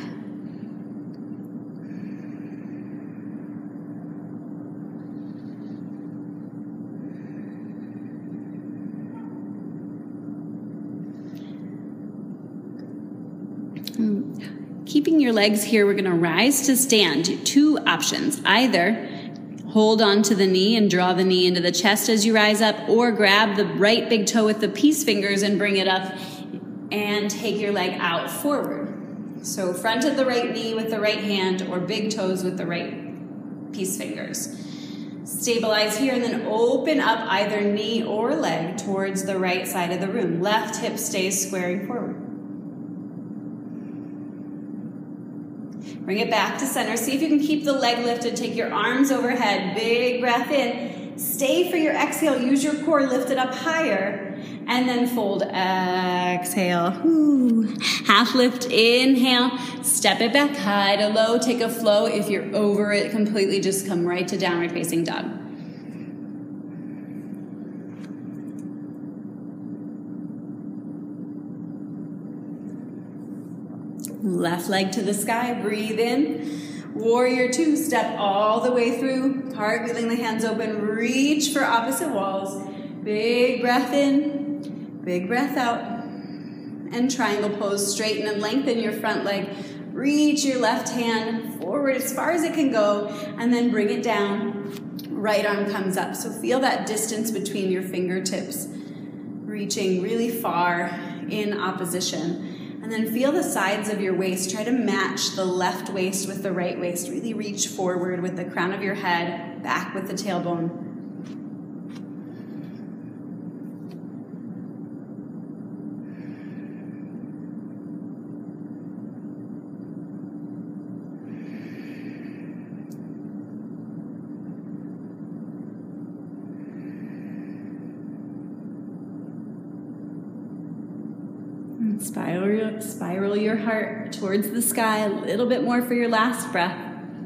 Keeping your legs here, we're going to rise to stand. Two options. Either hold on to the knee and draw the knee into the chest as you rise up, or grab the right big toe with the peace fingers and bring it up and take your leg out forward. So front of the right knee with the right hand, or big toes with the right peace fingers. Stabilize here and then open up either knee or leg towards the right side of the room. Left hip stays squaring forward. Bring it back to center. See if you can keep the leg lifted. Take your arms overhead. Big breath in. Stay for your exhale. Use your core, lift it up higher. And then fold, exhale. Ooh. Half lift, inhale. Step it back high to low. Take a flow. If you're over it completely, just come right to downward facing dog. Left leg to the sky, breathe in. Warrior two, step all the way through. Cartwheeling the hands open, reach for opposite walls. Big breath in, big breath out. And triangle pose, straighten and lengthen your front leg. Reach your left hand forward as far as it can go, and then bring it down. Right arm comes up. So feel that distance between your fingertips, reaching really far in opposition. And then feel the sides of your waist. Try to match the left waist with the right waist. Really reach forward with the crown of your head, back with the tailbone. Spiral, spiral your heart towards the sky a little bit more for your last breath.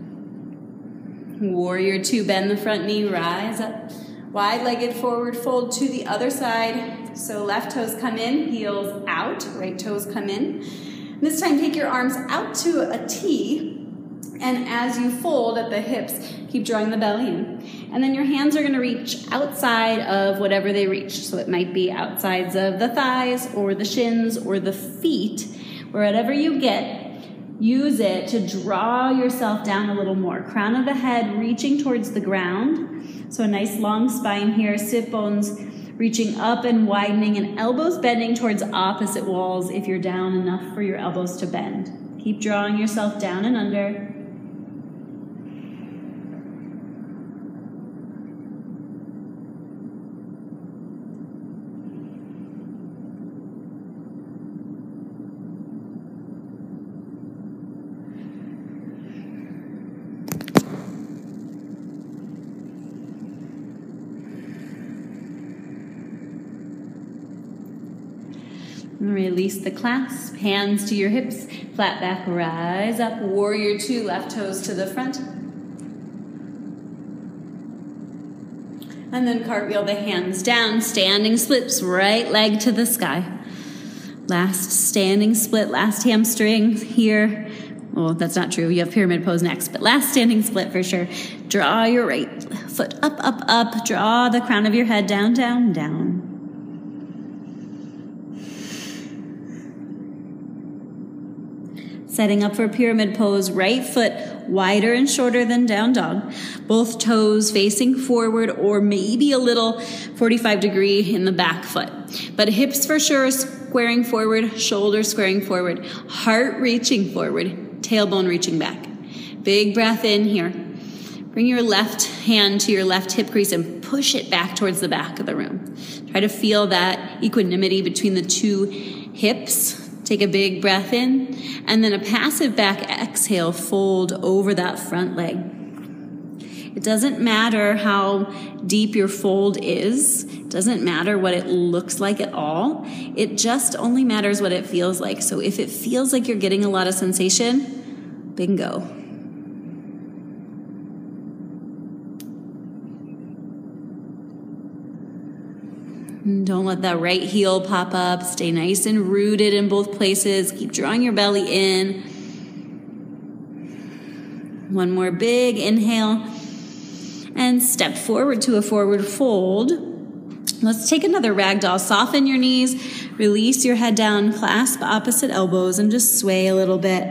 Warrior two, bend the front knee, rise up. Wide-legged forward fold to the other side. So left toes come in, heels out, right toes come in. This time take your arms out to a T, and as you fold at the hips, keep drawing the belly in. And then your hands are gonna reach outside of whatever they reach. So it might be outsides of the thighs or the shins or the feet, wherever you get, use it to draw yourself down a little more. Crown of the head reaching towards the ground. So a nice long spine here, sit bones reaching up and widening, and elbows bending towards opposite walls if you're down enough for your elbows to bend. Keep drawing yourself down and under. Release the clasp, hands to your hips, flat back, rise up, warrior two, left toes to the front. And then cartwheel the hands down, standing splits, right leg to the sky. Last standing split, last hamstring here. Well, that's not true, you have pyramid pose next, but last standing split for sure. Draw your right foot up, up, up, draw the crown of your head down, down, down. Setting up for pyramid pose, right foot wider and shorter than down dog. Both toes facing forward, or maybe a little forty-five degree in the back foot. But hips for sure squaring forward, shoulders squaring forward, heart reaching forward, tailbone reaching back. Big breath in here. Bring your left hand to your left hip crease and push it back towards the back of the room. Try to feel that equanimity between the two hips. Take a big breath in, and then a passive back exhale, fold over that front leg. It doesn't matter how deep your fold is. It doesn't matter what it looks like at all. It just only matters what it feels like. So if it feels like you're getting a lot of sensation, bingo. Don't let that right heel pop up. Stay nice and rooted in both places. Keep drawing your belly in. One more big inhale. And step forward to a forward fold. Let's take another ragdoll. Soften your knees. Release your head down. Clasp opposite elbows and just sway a little bit.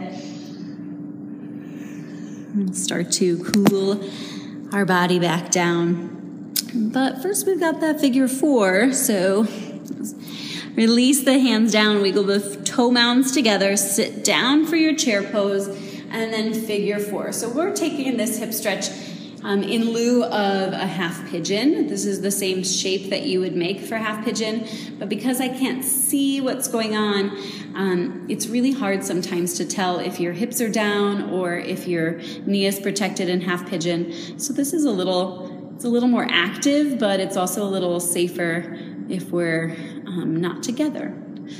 And start to cool our body back down. But first we've got that figure four, so release the hands down, wiggle the toe mounds together, sit down for your chair pose, and then figure four. So we're taking this hip stretch um, in lieu of a half pigeon. This is the same shape that you would make for half pigeon, but because I can't see what's going on, um, it's really hard sometimes to tell if your hips are down or if your knee is protected in half pigeon. So this is a little It's a little more active, but it's also a little safer if we're um, not together.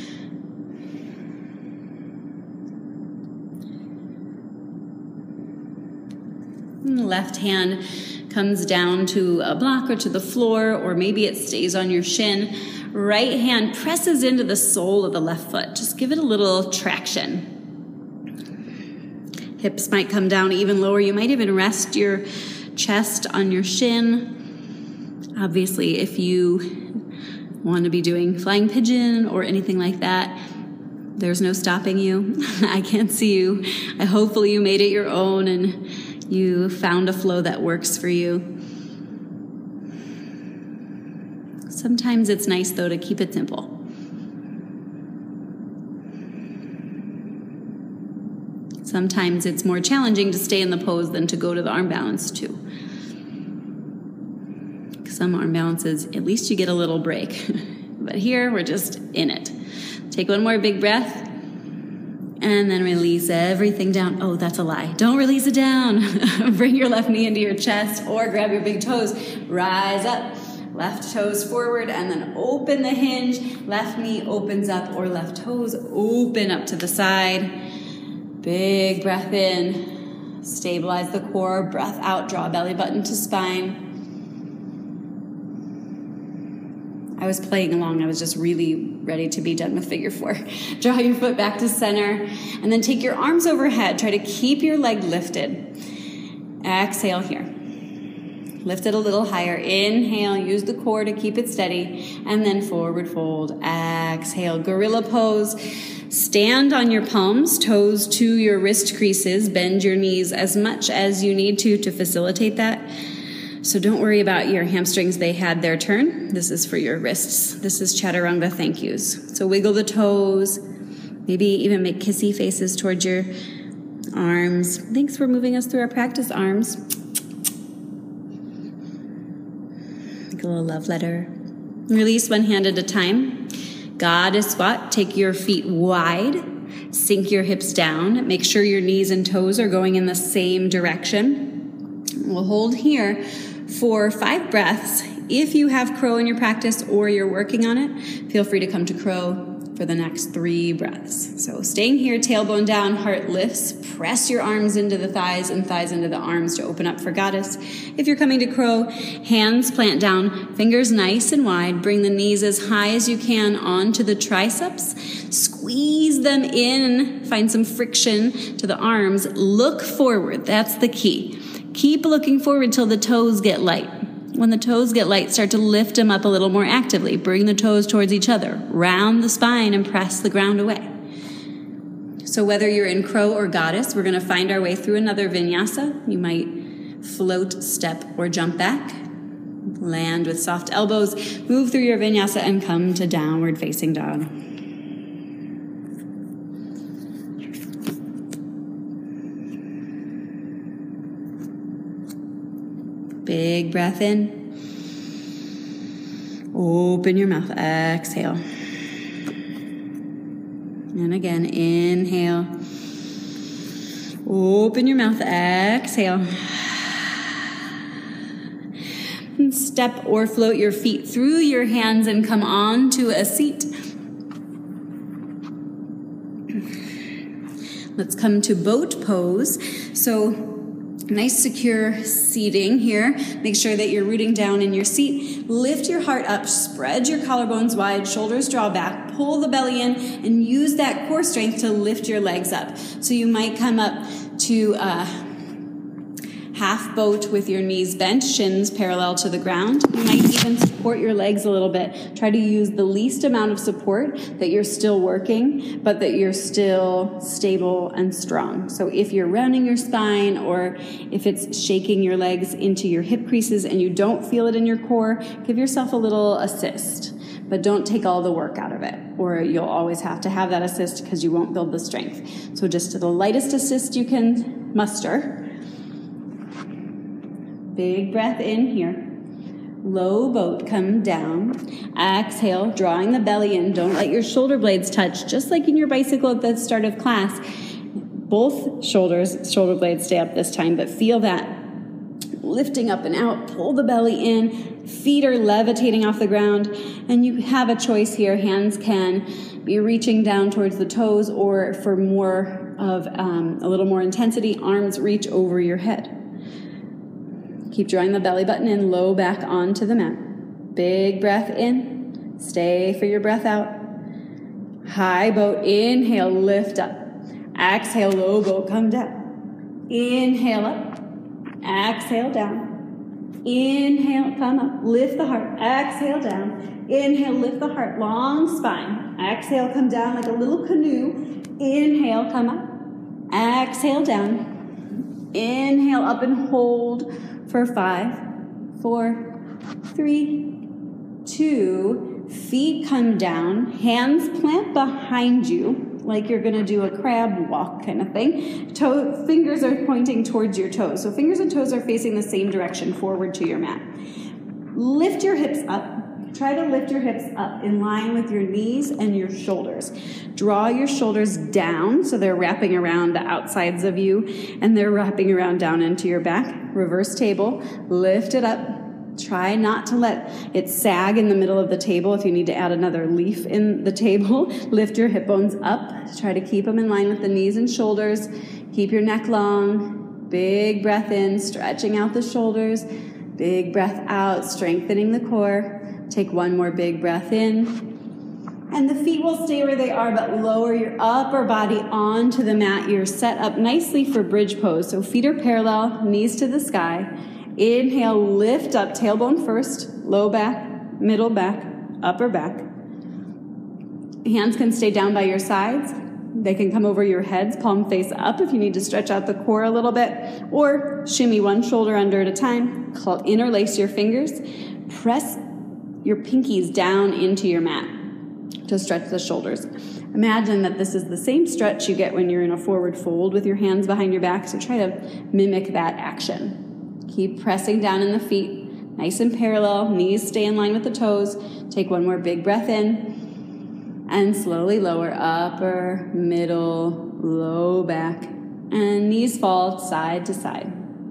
And the left hand comes down to a block or to the floor, or maybe it stays on your shin. Right hand presses into the sole of the left foot. Just give it a little traction. Hips might come down even lower. You might even rest your chest on your shin. Obviously, if you want to be doing flying pigeon or anything like that, there's no stopping you. I can't see you. I hopefully you made it your own and you found a flow that works for you. Sometimes it's nice, though, to keep it simple. Sometimes it's more challenging to stay in the pose than to go to the arm balance, too. Some arm balances, at least you get a little break. But here, we're just in it. Take one more big breath. And then release everything down. Oh, that's a lie. Don't release it down. Bring your left knee into your chest or grab your big toes. Rise up. Left toes forward and then open the hinge. Left knee opens up or left toes open up to the side. Big breath in. Stabilize the core. Breath out. Draw belly button to spine. I was playing along. I was just really ready to be done with figure four. Draw your foot back to center and then take your arms overhead. Try to keep your leg lifted. Exhale here. Lift it a little higher. Inhale, use the core to keep it steady. And then forward fold. Exhale, gorilla pose. Stand on your palms, toes to your wrist creases. Bend your knees as much as you need to to facilitate that. So don't worry about your hamstrings. They had their turn. This is for your wrists. This is chaturanga thank yous. So wiggle the toes. Maybe even make kissy faces towards your arms. Thanks for moving us through our practice, arms. Make a little love letter. Release one hand at a time. Goddess squat. Take your feet wide. Sink your hips down. Make sure your knees and toes are going in the same direction. We'll hold here for five breaths. If you have crow in your practice or you're working on it, feel free to come to crow for the next three breaths. So staying here, tailbone down, heart lifts. Press your arms into the thighs and thighs into the arms to open up for goddess. If you're coming to crow, hands plant down, fingers nice and wide. Bring the knees as high as you can onto the triceps. Squeeze them in. Find some friction to the arms. Look forward. That's the key. Keep looking forward till the toes get light. When the toes get light, start to lift them up a little more actively. Bring the toes towards each other. Round the spine and press the ground away. So whether you're in crow or goddess, we're going to find our way through another vinyasa. You might float, step, or jump back. Land with soft elbows. Move through your vinyasa and come to downward facing dog. Big breath in. Open your mouth. Exhale. And again, inhale. Open your mouth. Exhale. And step or float your feet through your hands and come on to a seat. Let's come to boat pose. So nice secure seating here. Make sure that you're rooting down in your seat. Lift your heart up, spread your collarbones wide, shoulders draw back, pull the belly in, and use that core strength to lift your legs up. So you might come up to a half boat with your knees bent, shins parallel to the ground. You might even support your legs a little bit. Try to use the least amount of support that you're still working, but that you're still stable and strong. So if you're rounding your spine or if it's shaking your legs into your hip creases and you don't feel it in your core, give yourself a little assist. But don't take all the work out of it, or you'll always have to have that assist because you won't build the strength. So just to the lightest assist you can muster. Big breath in here. Low boat, come down. Exhale, drawing the belly in. Don't let your shoulder blades touch, just like in your bicycle at the start of class. Both shoulders, shoulder blades stay up this time, but feel that lifting up and out. Pull the belly in. Feet are levitating off the ground. And you have a choice here. Hands can be reaching down towards the toes, or for more of um, a little more intensity, arms reach over your head. Keep drawing the belly button in, low back onto the mat. Big breath in. Stay for your breath out. High boat. Inhale, lift up. Exhale, low boat, come down. Inhale up. Exhale down. Inhale, come up. Lift the heart. Exhale down. Inhale, lift the heart. Long spine. Exhale, come down like a little canoe. Inhale, come up. Exhale down. Inhale up and hold for five, four, three, two. Feet come down. Hands plant behind you, like you're going to do a crab walk kind of thing. Toe, fingers are pointing towards your toes. So fingers and toes are facing the same direction, forward to your mat. Lift your hips up. Try to lift your hips up in line with your knees and your shoulders. Draw your shoulders down so they're wrapping around the outsides of you, and they're wrapping around down into your back. Reverse table. Lift it up. Try not to let it sag in the middle of the table. If you need to add another leaf in the table, lift your hip bones up. Try to keep them in line with the knees and shoulders. Keep your neck long. Big breath in, stretching out the shoulders. Big breath out, strengthening the core. Take one more big breath in. And the feet will stay where they are, but lower your upper body onto the mat. You're set up nicely for bridge pose. So feet are parallel, knees to the sky. Inhale, lift up, tailbone first, low back, middle back, upper back. Hands can stay down by your sides. They can come over your heads, palm face up if you need to stretch out the core a little bit, or shimmy one shoulder under at a time. Interlace your fingers. Press your pinkies down into your mat to stretch the shoulders. Imagine that this is the same stretch you get when you're in a forward fold with your hands behind your back, so try to mimic that action. Keep pressing down in the feet, nice and parallel. Knees stay in line with the toes. Take one more big breath in. And slowly lower upper, middle, low back. And knees fall side to side.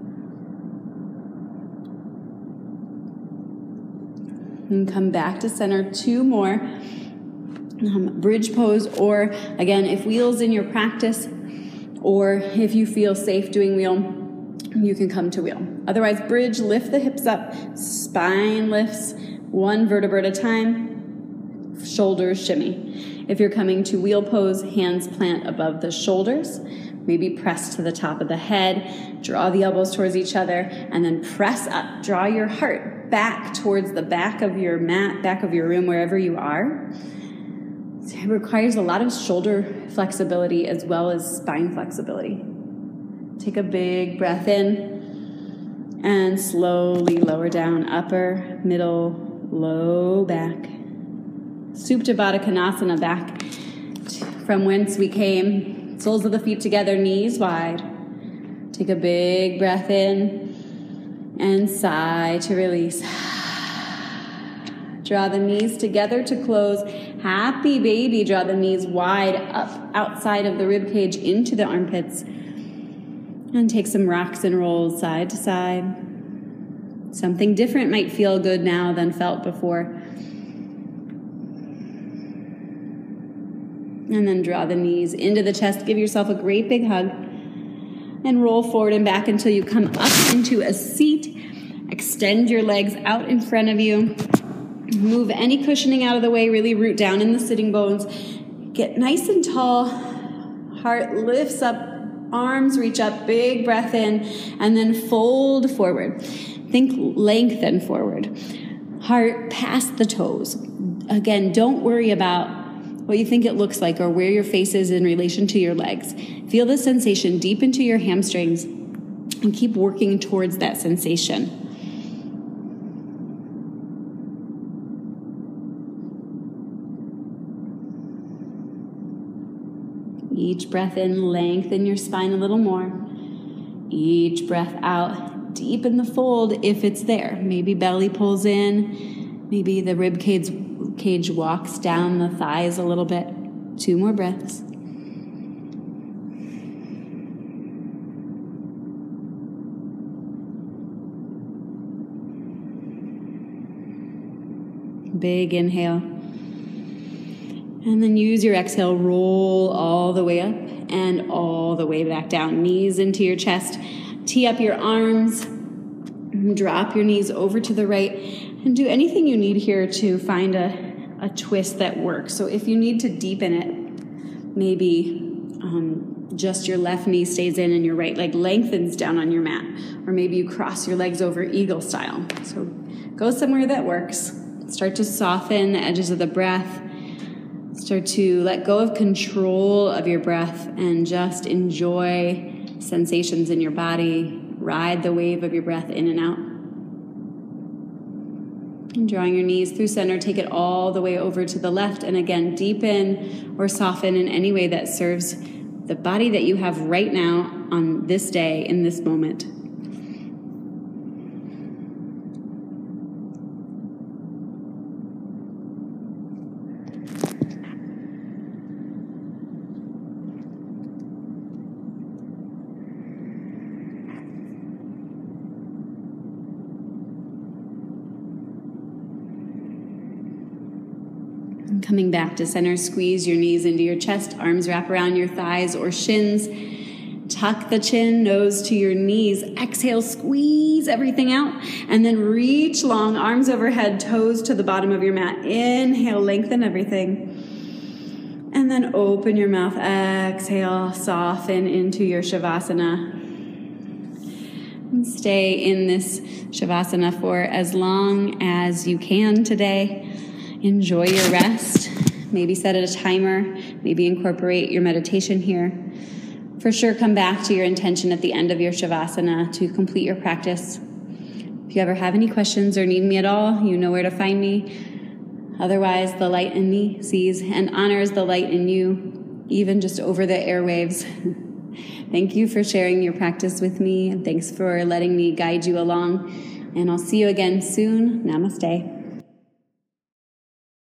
And come back to center. Two more. Um, bridge pose, or again, if wheel's in your practice, or if you feel safe doing wheel, you can come to wheel. Otherwise, bridge, lift the hips up, spine lifts, one vertebra at a time, shoulders shimmy. If you're coming to wheel pose, hands plant above the shoulders, maybe press to the top of the head, draw the elbows towards each other, and then press up. Draw your heart back towards the back of your mat, back of your room, wherever you are. It requires a lot of shoulder flexibility as well as spine flexibility. Take a big breath in and slowly lower down, upper, middle, low back. Supta Baddha Konasana, back from whence we came. Soles of the feet together, knees wide. Take a big breath in and sigh to release. Draw the knees together to close. Happy baby. Draw the knees wide up outside of the rib cage into the armpits. And take some rocks and rolls side to side. Something different might feel good now than felt before. And then draw the knees into the chest. Give yourself a great big hug. And roll forward and back until you come up into a seat. Extend your legs out in front of you. Move any cushioning out of the way. Really root down in the sitting bones. Get nice and tall. Heart lifts up. Arms reach up, big breath in, and then fold forward. Think lengthen forward. Heart past the toes. Again, don't worry about what you think it looks like or where your face is in relation to your legs. Feel the sensation deep into your hamstrings and keep working towards that sensation. Each breath in, lengthen your spine a little more. Each breath out, deepen the fold if it's there. Maybe belly pulls in. Maybe the rib cage, cage walks down the thighs a little bit. Two more breaths. Big inhale. And then use your exhale, roll all the way up and all the way back down. Knees into your chest. Tee up your arms. Drop your knees over to the right. And do anything you need here to find a, a twist that works. So if you need to deepen it, maybe um, just your left knee stays in and your right leg lengthens down on your mat. Or maybe you cross your legs over eagle style. So go somewhere that works. Start to soften the edges of the breath. Start to let go of control of your breath and just enjoy sensations in your body. Ride the wave of your breath in and out. And drawing your knees through center, take it all the way over to the left. And again, deepen or soften in any way that serves the body that you have right now on this day, in this moment. Coming back to center, squeeze your knees into your chest, arms wrap around your thighs or shins. Tuck the chin, nose to your knees. Exhale, squeeze everything out. And then reach long, arms overhead, toes to the bottom of your mat. Inhale, lengthen everything. And then open your mouth. Exhale, soften into your Shavasana. And stay in this Shavasana for as long as you can today. Enjoy your rest. Maybe set a timer. Maybe incorporate your meditation here. For sure, come back to your intention at the end of your Shavasana to complete your practice. If you ever have any questions or need me at all, you know where to find me. Otherwise, the light in me sees and honors the light in you, even just over the airwaves. Thank you for sharing your practice with me, and thanks for letting me guide you along. And I'll see you again soon. Namaste.